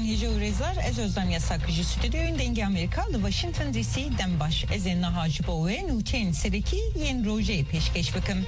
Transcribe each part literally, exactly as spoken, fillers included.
Yece Urezar, ez Özlem Yasakıcı stüdyoyun Denge Amerikalı Washington D C'den baş. Ezen Nahacı Boğe, Nuçen Sereki, Yen Roje peşkeş bakım.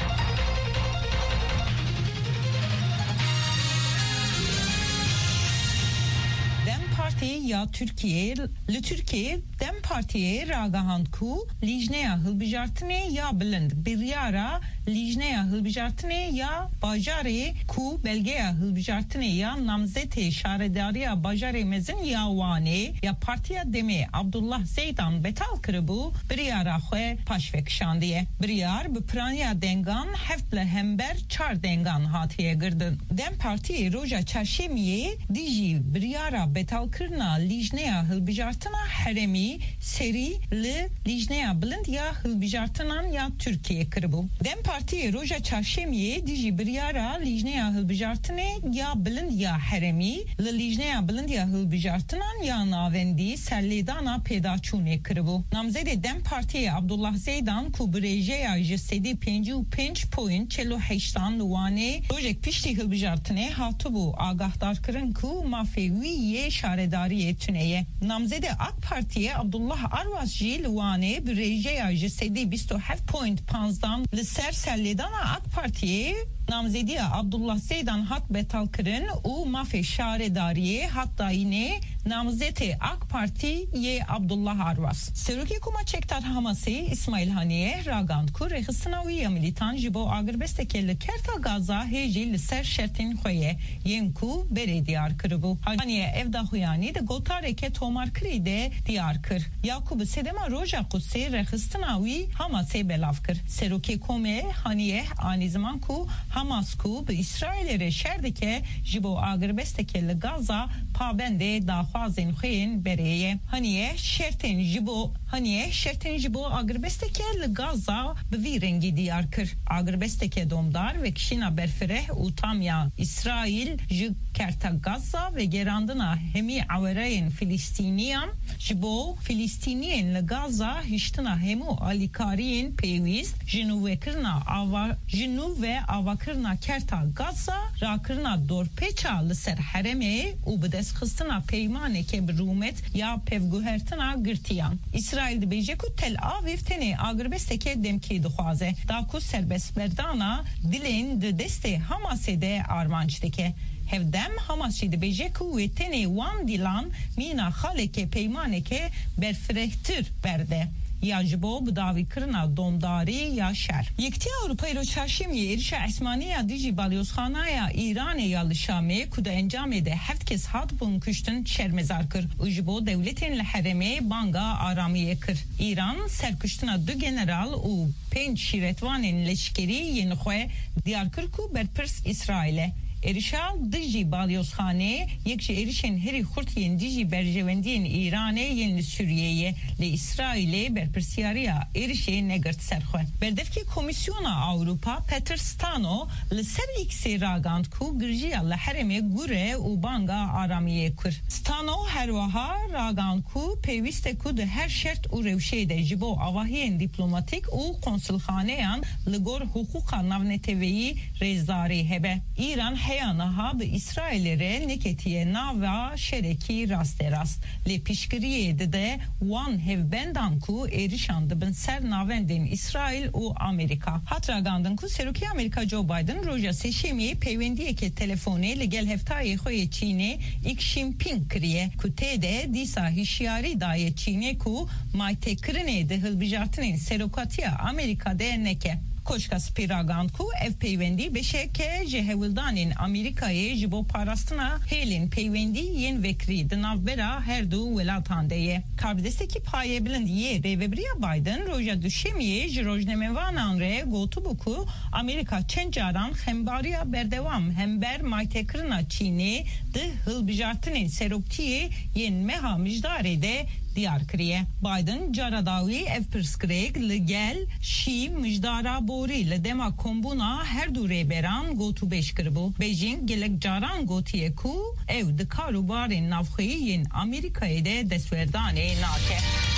Ya Türkiye, li Türkiye Dem Partiye ragahan ku lijneya hilbijartine ya bilind biryara lijneya hilbijartine ya bajare ku belgeya hilbijartine ya namzete şaredariya bajare mezin ya wane ya partiya deme Abdullah Zeydan betal kırıbu biryara xwe paşvekşandiye biryar bi pranya dengan heftle hember çar dengan hatiye girdin. Dem Partiye roja çarşemiye diji biryara betal kırna lijneya hilbijartına heremi seri li lijneya bilind ya hilbijartınan ya Türkiye kırıbu. Dem Partiye roja çarşemiye diji biryara lijneya hilbijartine ya bilind ya heremi li lijneya bilind ya hilbijartınan ya navendi serledana pedaçune kırıbu. Namzede Dem Partiye Abdullah Zeydan ku birejeya jisedi pencu penç point çelo heştan luane rojek pişti hilbijartine hatubu agahdar kırın ku mafeviye şaredari tüneye. Namzede AK Parti'ye Abdullah Arvas Jilwane birejeya jisedi yirmi yedi point panzdan li ser serledana AK Parti'ye namzediye Abdullah Zeydan hat betal kırın u mafe şaredariye hatta yine namzete AK Parti ye Abdullah Arvas. Seruki kuma çektar hamasi İsmail Haniye ragand ku rehısınaviye militan jibo agrbestekelle kerta gaza hejil ser şertin xoye yenku berediyar kırıbu. Haniye evda huyani de gotareke tomar kride diyar kır. Yakubu sedema roja kutse rehısınavi hamase belafkır. Seruki kume Haniye ani zaman ku Hamas ku bi İsrail'e şerdeke jibo agrbestekelle gaza pabende dahvazin xeyin bereye. Haniye şertin jibo Haniye şertin jibo agrbestekelle gaza bi rengi diyar kır. Agrbesteke domdar ve kişina berfereh utamya İsrail ji kerta gaza ve gerandına hemi avereyin Filistiniyan jibo Filistiniyen le gaza hiştina hemu alikariyin peviz jinu ve kırna ava jinu ve avakırna kerta gaza rakırna dorpeça li ser hereme u bides xistina peymane ke birumet ya pevguhertina girtiyan. İsrail beje ku Tel Aviv tene agrbesteke demki dixwaze da ku serbest berdana dilin de deste Hamas'e armançdeke. Hevdem Hamas'ı de beje ku ve tene wan dilan mina xaleke peymaneke berfrehtir berde. Ya jibo bu davi kırına domdari ya şer. Yekti Avrupa ile çarşemiye erişe esmaniya diji balyozxanaya İran'e yalışame kuda encamede heft kes hat bun küştün şermezar kır. Jibo devletin hereme banga aramiye kır. İran serküştüna du general u penç şiretvanin leşkeri yeni xoye diyar kır ku berpers İsrail'e. Erişal diji balyozxane yekşi erişen heri xurtiyen diji berjevendiyen İran'e yenli Suriye'ye le İsrail'e berpersiyariya erişe negert serxwen. Berdevki komisyona Avrupa Peter Stano le ser ikse ragand ku girjiya le hereme gure u banga aramiye kur. Stano hervaha ragand ku peviste ku de her şert u revşeyde jibo avahiyen diplomatik u konsulxaneyan le gor hukuka navneteveyi rezdari hebe. İran heyanaha bi İsrail'e neketiye nava şereki raste rast. Le pişkiriye de de wan hevbendan ku erişandı bin ser navendin İsrail u Amerika. Hatragandın ku seruki Amerika Joe Biden roja seçimiye peyvendiye ke telefone le gel heftayı xoye Çin'e ik Jinping kriye. Ku tede disa hişyari daye Çin'e ku mayte krine de hilbijartinin serokatiya Amerika'da neke. Koşka spiragand ku ev peyvendi beşeke jehevuldanin Amerika'ya jibo parastına helin peyvendi yen vekri dınavbera her du velatandeye. Karbidesteki paye bilind ye de vebriya Biden roja düşemiye jirojnemevanan re gotubuku Amerika çencaran hembariya berdevam hember maytekrına Çin'i de hılbijartının seroktiye yen meha mijdarede diyar kriye. Biden caradavi ev perskreg legel şi mijdara bori le dema kombuna her dure beran gotu beş kırbu. Beijing gelek caran gotiye ku ev de karubarin navxeyin Amerika'ya de desverdane nake.